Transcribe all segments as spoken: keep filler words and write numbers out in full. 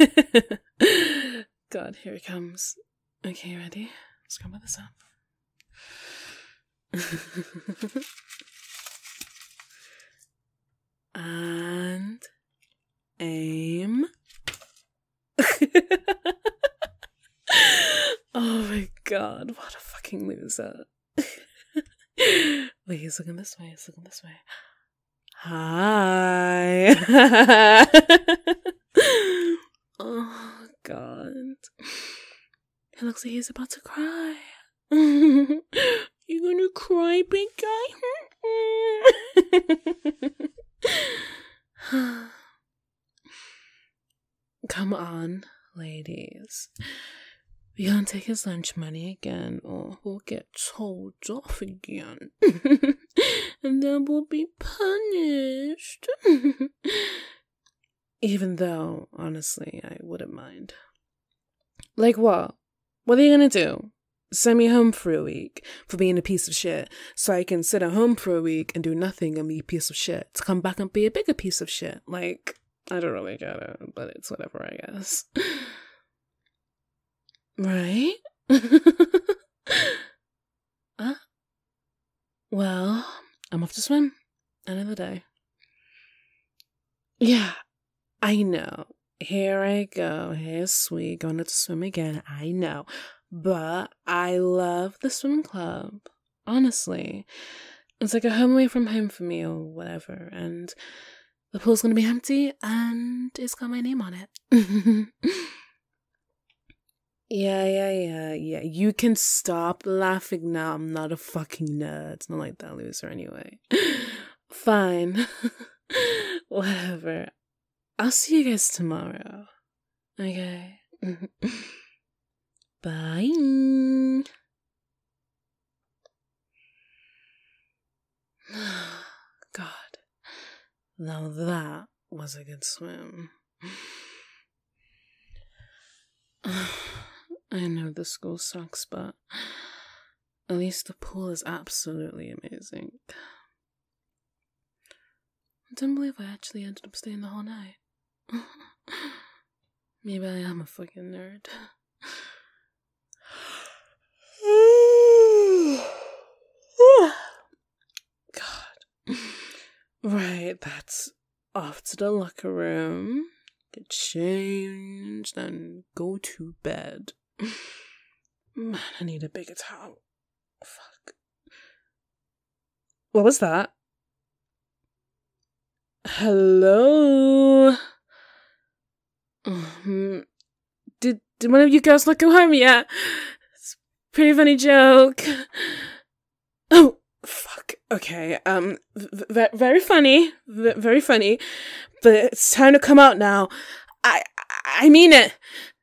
God, here it comes. Okay, ready? Let's cover this up. And aim. Oh my god, what a fucking loser. Wait, he's looking this way, he's looking this way. Hi. Oh god. It looks like he's about to cry. You gonna cry, big guy? Come on, ladies. We can't take his lunch money again, or we'll get told off again. And then we'll be punished. Even though, honestly, I wouldn't mind. Like what? What are you gonna do? Send me home for a week for being a piece of shit, so I can sit at home for a week and do nothing and be a piece of shit, to come back and be a bigger piece of shit. Like, I don't really get it, but it's whatever, I guess. Right? uh, well, I'm off to swim. Another day. Yeah, I know. Here I go. Here's sweet. Going to swim again. I know. But I love the swim club. Honestly. It's like a home away from home for me or whatever. And the pool's going to be empty and it's got my name on it. Yeah, yeah, yeah, yeah. You can stop laughing now. I'm not a fucking nerd. It's not like that loser anyway. Fine. Whatever. I'll see you guys tomorrow. Okay. Bye. God. Now that was a good swim. I know the school sucks, but at least the pool is absolutely amazing. I don't believe I actually ended up staying the whole night. Maybe I am a fucking nerd. God. Right, that's off to the locker room. Get changed and go to bed. Man, I need a bigger towel. Fuck. What was that? Hello? Um, did, did one of you girls not go home yet? It's a pretty funny joke. Oh, fuck. Okay, um, v- very funny. V- very funny. But it's time to come out now. I, I mean it.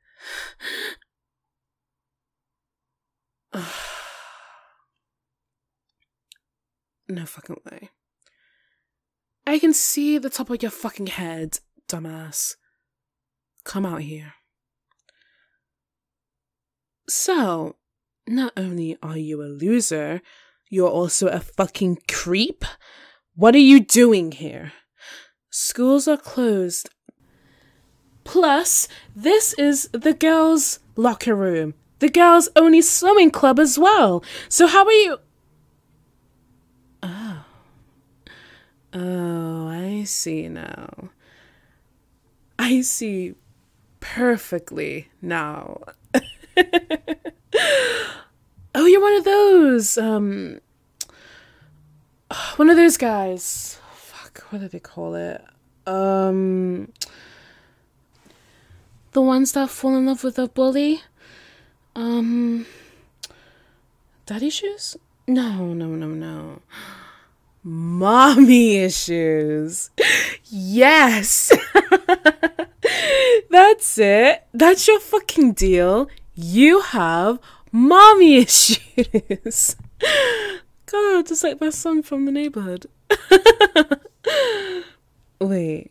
No fucking way. I can see the top of your fucking head, dumbass. Come out here. So, not only are you a loser, you're also a fucking creep? What are you doing here? Schools are closed. Plus, this is the girls' locker room. The girls' only swimming club as well. So how are you... Oh. Oh, I see now. I see perfectly now. Oh, you're one of those, um... One of those guys. Fuck, what do they call it? Um... The ones that fall in love with a bully? Um... Daddy issues? No, no, no, no. Mommy issues. Yes! That's it. That's your fucking deal. You have mommy issues. God, just like my son from the neighborhood. Wait.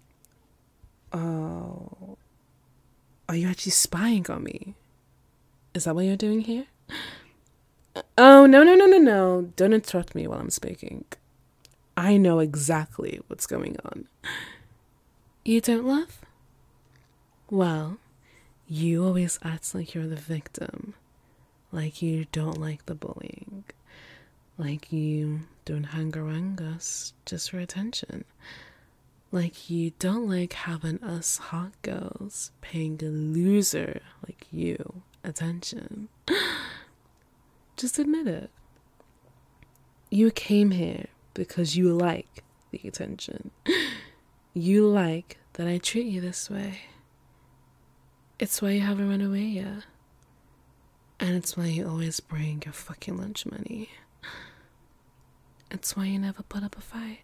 Oh. Are you actually spying on me? Is that what you're doing here? Oh, no, no, no, no, no. Don't interrupt me while I'm speaking. I know exactly what's going on. You don't laugh? Well, you always act like you're the victim. Like you don't like the bullying. Like you don't hang around us just for attention. Like you don't like having us hot girls paying a loser like you attention. Just admit it. You came here because you like the attention. You like that I treat you this way. It's why you haven't run away yet. And it's why you always bring your fucking lunch money. It's why you never put up a fight.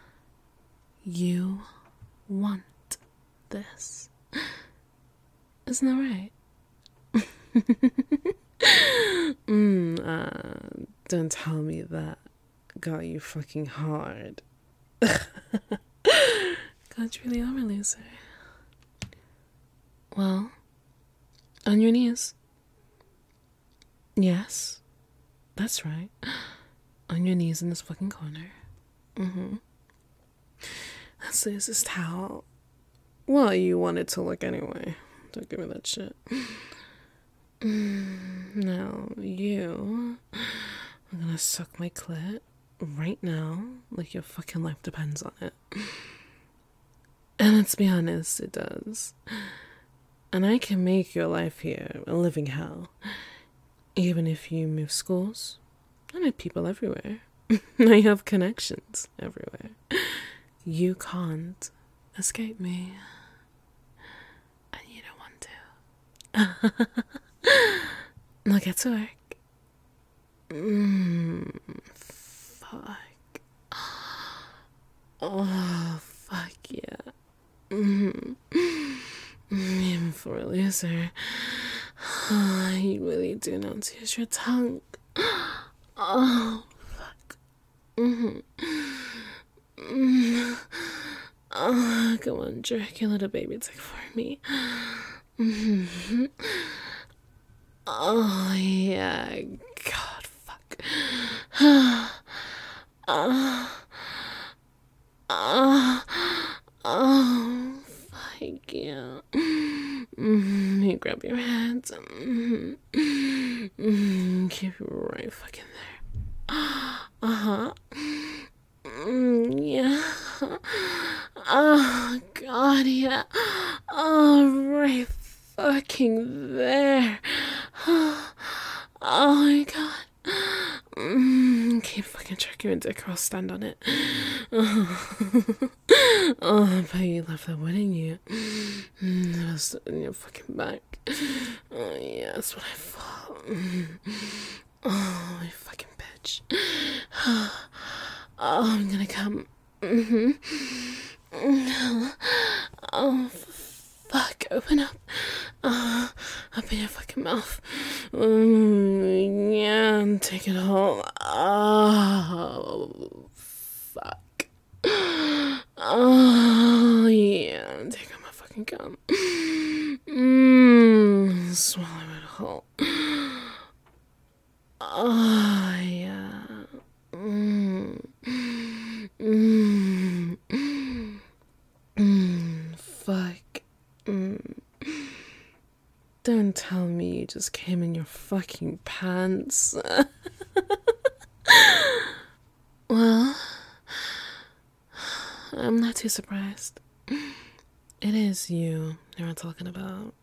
You want this. Isn't that right? mm, uh, don't tell me that got you fucking hard. God, you really are a loser. Well, on your knees. Yes, that's right. On your knees in this fucking corner. Mm-hmm. Let's use this towel. Well, you want it to look anyway. Don't give me that shit. Mm, now, you are gonna suck my clit right now, like your fucking life depends on it. And let's be honest, it does. And I can make your life here a living hell. Even if you move schools, I know people everywhere. I have connections everywhere. You can't escape me. And you don't want to. Now get to work. Mm, fuck. Oh, fuck yeah. Mm. Even for a loser. Oh, you really do not use your tongue. Oh, fuck. Mm-hmm. Mm. Oh, come on, jerk your little baby dick for me. Mm-hmm. Oh, yeah. God, fuck. Oh, oh, oh, fuck yeah. Mm-hmm. You grab your hands. Mm-hmm. Mm-hmm. Keep it right fucking there. Uh-huh. Mm, yeah. Oh, God, yeah. Oh, right fucking there. Oh, my God. Mm, keep fucking jerking your dick or I'll stand on it. Oh, oh but you left that one in you. Mm, that was in your fucking back. Oh, yeah, that's what I thought. Mm. Oh, you fucking bitch. Oh, I'm gonna come. Mm-hmm. Oh, fuck, open up. Uh, open your fucking mouth. Mm, yeah, and take it all. Oh, fuck. Oh, yeah, and take out my fucking gum. Mmm, swallow it whole. Oh, yeah. Mmm. Mmm. Mmm. Fuck. Mmm. Don't tell me you just came in your fucking pants. Well, I'm not too surprised. It is you they were talking about.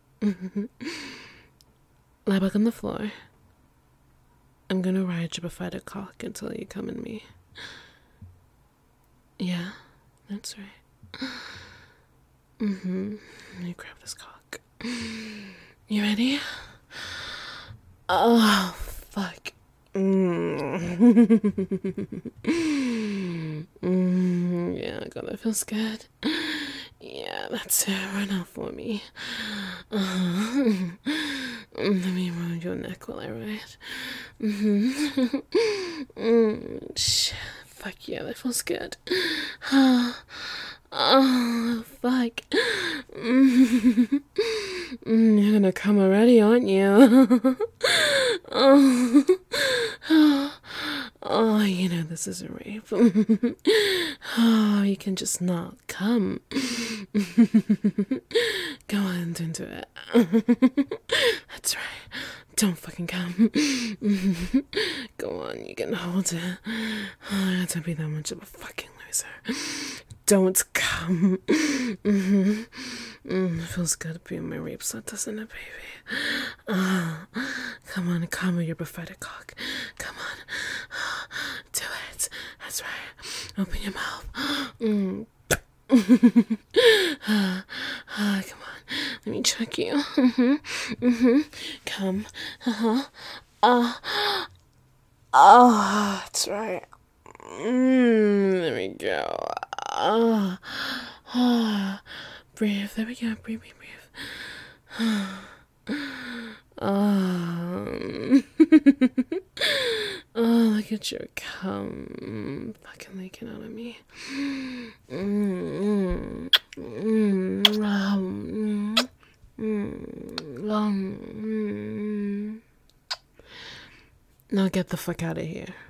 Lie back on the floor. I'm gonna ride you beside a cock until you come in me. Yeah, that's right. Mm-hmm. Let me grab this cock. You ready? Oh, fuck. Mm. mm, yeah, God, that feels good. Yeah, that's it. Run out for me. Uh, let me round your neck while I ride. Mm-hmm. mm, shit. Fuck yeah, that feels good. Oh, fuck. Mm, you're gonna come already, aren't you? oh, oh, Oh, you know this is a rape. Oh, you can just not come. Go on, don't do it. That's right. Don't fucking come. Go on, you can hold it. Oh, don't be that much of a fucking loser. Don't come. Mm-hmm. Mm, it feels good to be in my rape slut, doesn't it, baby? Uh, come on, come with your prophetic cock. Come on. Do it. That's right. Open your mouth. Mm. uh, uh, come on. Let me check you. Mm-hmm. Mm-hmm. Come. Uh-huh. Uh. Oh, that's right. Mm, there we go. Uh, uh, breathe. There we go. Breathe, breathe, breathe. Um, oh, look at your cum fucking leaking out of me. Mm, mm, mm, um, mm, um, mm. Now get the fuck out of here.